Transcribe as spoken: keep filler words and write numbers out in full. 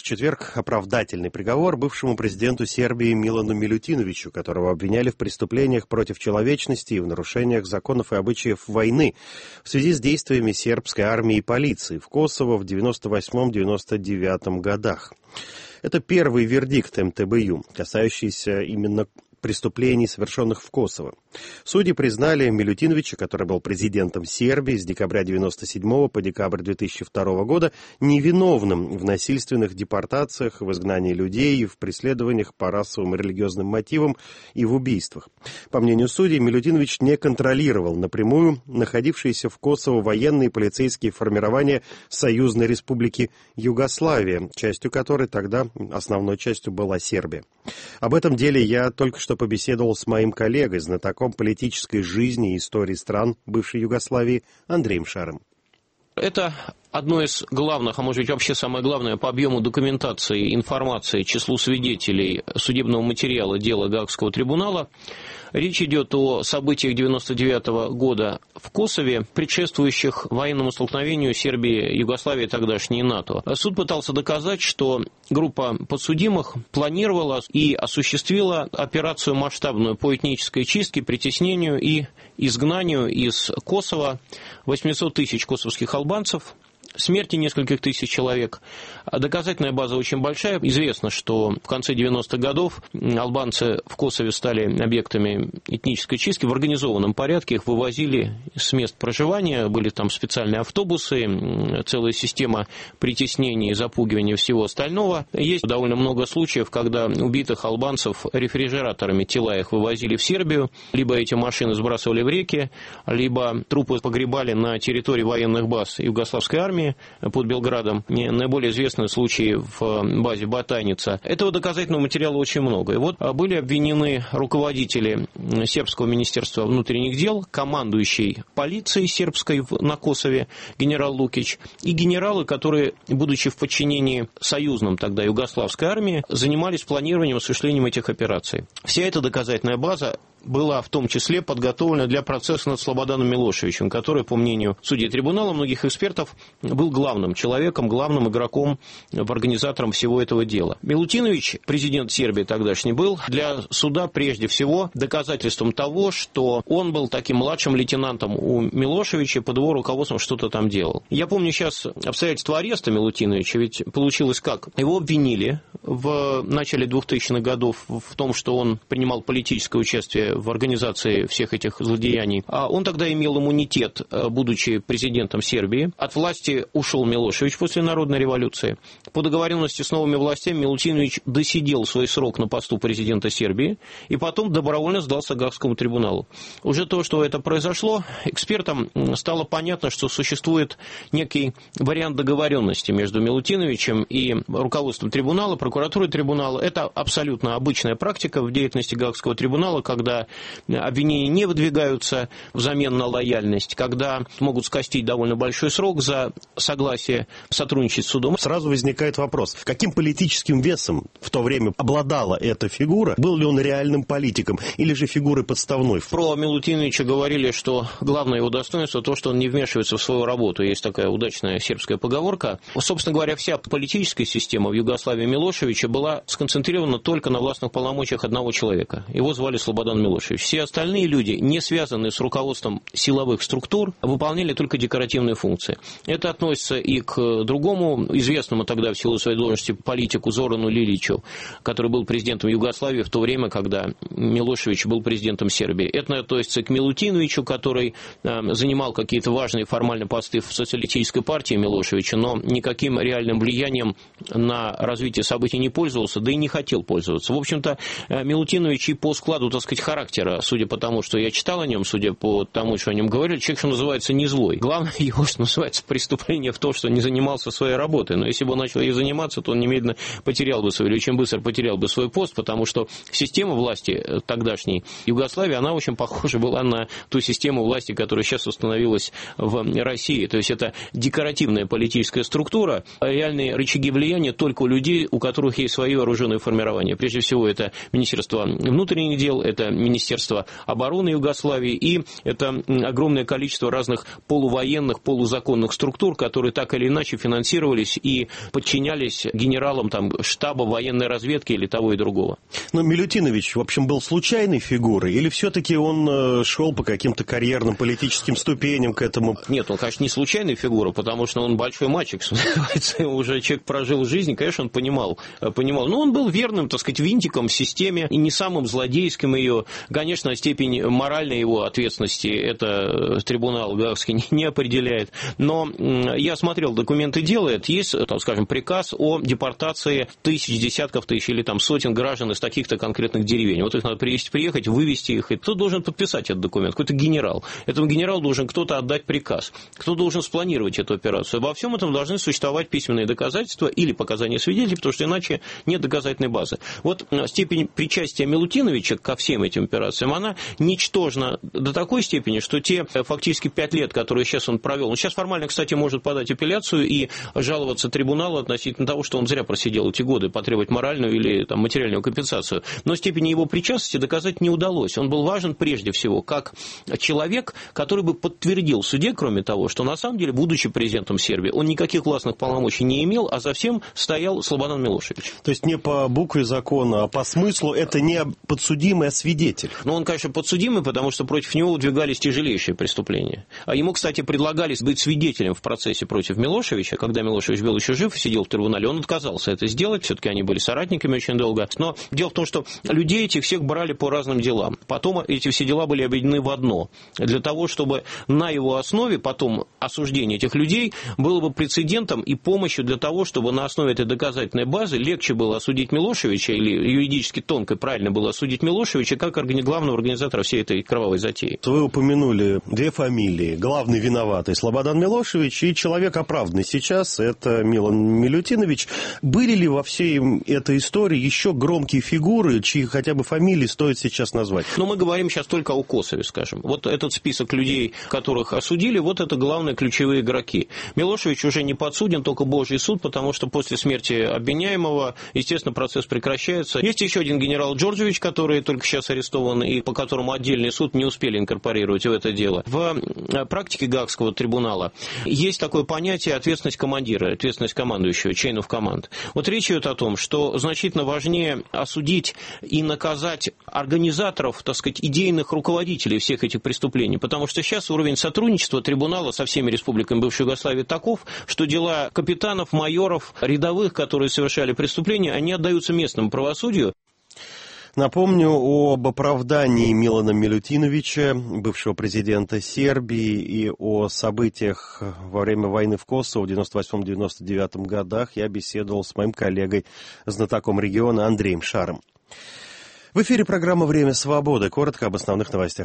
четверг оправдательный приговор бывшему президенту Сербии Милану Милютиновичу, которого обвиняли в преступлениях против человечности и в нарушениях законов и обычаев войны в связи с действиями сербской армии и полиции в Косово в девяносто восьмом — девяносто девятом годах. Это первый вердикт эм тэ бэ ю, касающийся именно преступлений, совершенных в Косово. Судьи признали Милютиновича, который был президентом Сербии с декабря девяносто седьмого по декабрь две тысячи второго года, невиновным в насильственных депортациях, в изгнании людей, в преследованиях по расовым и религиозным мотивам и в убийствах. По мнению судей, Милютинович не контролировал напрямую находившиеся в Косово военные и полицейские формирования Союзной Республики Югославия, частью которой тогда основной частью была Сербия. Об этом деле я только что побеседовал с моим коллегой, знатоком политической жизни и истории стран бывшей Югославии Андреем Шаром. Это одно из главных, а может быть вообще самое главное по объему документации, информации, числу свидетелей судебного материала дела Гаагского трибунала. Речь идет о событиях девяносто девятого года в Косове, предшествующих военному столкновению Сербии, Югославии, тогдашней НАТО. Суд пытался доказать, что группа подсудимых планировала и осуществила операцию масштабную по этнической чистке, притеснению и изгнанию из Косово восемьсот тысяч косовских албанцев, смерти нескольких тысяч человек. Доказательная база очень большая. Известно, что в конце девяностых годов албанцы в Косове стали объектами этнической чистки. В организованном порядке их вывозили с мест проживания. Были там специальные автобусы, целая система притеснений, запугивания и всего остального. Есть довольно много случаев, когда убитых албанцев рефрижераторами тела их вывозили в Сербию. Либо эти машины сбрасывали в реки, либо трупы погребали на территории военных баз югославской армии под Белградом. Наиболее известные случаи в базе Батаница. Этого доказательного материала очень много. И вот были обвинены руководители сербского министерства внутренних дел, командующий полицией сербской на Косове генерал Лукич и генералы, которые, будучи в подчинении союзном тогда югославской армии, занимались планированием и осуществлением этих операций. Вся эта доказательная база была в том числе подготовлена для процесса над Слободаном Милошевичем, который, по мнению судей трибунала, многих экспертов, был главным человеком, главным игроком, организатором всего этого дела. Милутинович, президент Сербии тогдашний, был для суда прежде всего доказательством того, что он был таким младшим лейтенантом у Милошевича, под его руководством что-то там делал. Я помню сейчас обстоятельства ареста Милутиновича, ведь получилось как? Его обвинили в начале двухтысячных годов в том, что он принимал политическое участие в организации всех этих злодеяний. А он тогда имел иммунитет, будучи президентом Сербии. От власти ушел Милошевич после народной революции. По договоренности с новыми властями Милутинович досидел свой срок на посту президента Сербии и потом добровольно сдался Гаагскому трибуналу. Уже то, что это произошло, экспертам стало понятно, что существует некий вариант договоренности между Милутиновичем и руководством трибунала, прокуратурой трибунала. Это абсолютно обычная практика в деятельности Гаагского трибунала, когда обвинения не выдвигаются взамен на лояльность, когда могут скостить довольно большой срок за согласие сотрудничать с судом. Сразу возникает вопрос, каким политическим весом в то время обладала эта фигура? Был ли он реальным политиком или же фигурой подставной? Про Милутиновича говорили, что главное его достоинство то, что он не вмешивается в свою работу. Есть такая удачная сербская поговорка. Собственно говоря, вся политическая система в Югославии Милошевича была сконцентрирована только на властных полномочиях одного человека. Его звали Слободан Милошевич. Все остальные люди, не связанные с руководством силовых структур, выполняли только декоративные функции. Это относится и к другому известному тогда в силу своей должности политику Зорану Лиличу, который был президентом Югославии в то время, когда Милошевич был президентом Сербии. Это относится к Милутиновичу, который э, занимал какие-то важные формальные посты в социалистической партии Милошевича, но никаким реальным влиянием на развитие событий не пользовался, да и не хотел пользоваться. В общем-то, э, Милутинович и по складу, так сказать, характера, судя по тому, что я читал о нем, судя по тому, что о нем говорили, человек, что называется, не злой. Главное его, что называется, преступление в том, что не занимался своей работой. Но если бы он начал ей заниматься, то он немедленно потерял бы свой, или очень быстро потерял бы свой пост, потому что система власти тогдашней Югославии, она очень похожа была на ту систему власти, которая сейчас установилась в России. То есть это декоративная политическая структура, реальные рычаги влияния только у людей, у которых есть свои вооруженные формирования. Прежде всего, это Министерство внутренних дел, это Министерства обороны Югославии, и это огромное количество разных полувоенных, полузаконных структур, которые так или иначе финансировались и подчинялись генералам там, штаба военной разведки или того и другого. Но Милютинович, в общем, был случайной фигурой, или все-таки он шел по каким-то карьерным политическим ступеням к этому? Нет, он, конечно, не случайная фигура, потому что он большой мальчик, уже человек прожил жизнь, конечно, он понимал, понимал. Но он был верным, так сказать, винтиком в системе, и не самым злодейским ее. Конечно, степень моральной его ответственности это трибунал Гаагский не определяет. Но я смотрел документы дела, есть, там, скажем, приказ о депортации тысяч, десятков тысяч или там сотен граждан из таких-то конкретных деревень. Вот их надо привезти, приехать, вывести их. И кто должен подписать этот документ? Какой-то генерал. Этому генералу должен кто-то отдать приказ. Кто должен спланировать эту операцию? Обо всем этом должны существовать письменные доказательства или показания свидетелей, потому что иначе нет доказательной базы. Вот степень причастия Милутиновича ко всем этим операциям, она ничтожна до такой степени, что те фактически пять лет, которые сейчас он провел, он сейчас формально, кстати, может подать апелляцию и жаловаться трибуналу относительно того, что он зря просидел эти годы, потребовать моральную или там, материальную компенсацию. Но степени его причастности доказать не удалось. Он был важен прежде всего как человек, который бы подтвердил в суде, кроме того, что на самом деле, будучи президентом Сербии, он никаких властных полномочий не имел, а за всем стоял Слободан Милошевич. То есть не по букве закона, а по смыслу это не подсудимый, а свидетель. Ну, он, конечно, подсудимый, потому что против него выдвигались тяжелейшие преступления. А ему, кстати, предлагали быть свидетелем в процессе против Милошевича. Когда Милошевич был еще жив и сидел в трибунале, он отказался это сделать. Все-таки они были соратниками очень долго. Но дело в том, что людей этих всех брали по разным делам. Потом эти все дела были объединены в одно. Для того, чтобы на его основе потом осуждение этих людей было бы прецедентом и помощью для того, чтобы на основе этой доказательной базы легче было осудить Милошевича, или юридически тонко и правильно было осудить Милошевича, как главного организатора всей этой кровавой затеи. Вы упомянули две фамилии. Главный виноватый Слободан Милошевич и человек оправданный сейчас, это Милан Милютинович. Были ли во всей этой истории еще громкие фигуры, чьи хотя бы фамилии стоит сейчас назвать? Но мы говорим сейчас только о Косове, скажем. Вот этот список людей, которых осудили, вот это главные ключевые игроки. Милошевич уже не подсуден, только Божий суд, потому что после смерти обвиняемого, естественно, процесс прекращается. Есть еще один генерал Джорджевич, который только сейчас арестован, и по которому отдельный суд не успели инкорпорировать в это дело. В практике Гаагского трибунала есть такое понятие ответственность командира, ответственность командующего, chain of command. Вот речь идет о том, что значительно важнее осудить и наказать организаторов, так сказать, идейных руководителей всех этих преступлений, потому что сейчас уровень сотрудничества трибунала со всеми республиками бывшей Югославии таков, что дела капитанов, майоров, рядовых, которые совершали преступления, они отдаются местному правосудию. Напомню об оправдании Милана Милютиновича, бывшего президента Сербии, и о событиях во время войны в Косово в девяносто восьмом — девяносто девятом годах я беседовал с моим коллегой, знатоком региона Андреем Шаром. В эфире программа «Время свободы». Коротко об основных новостях.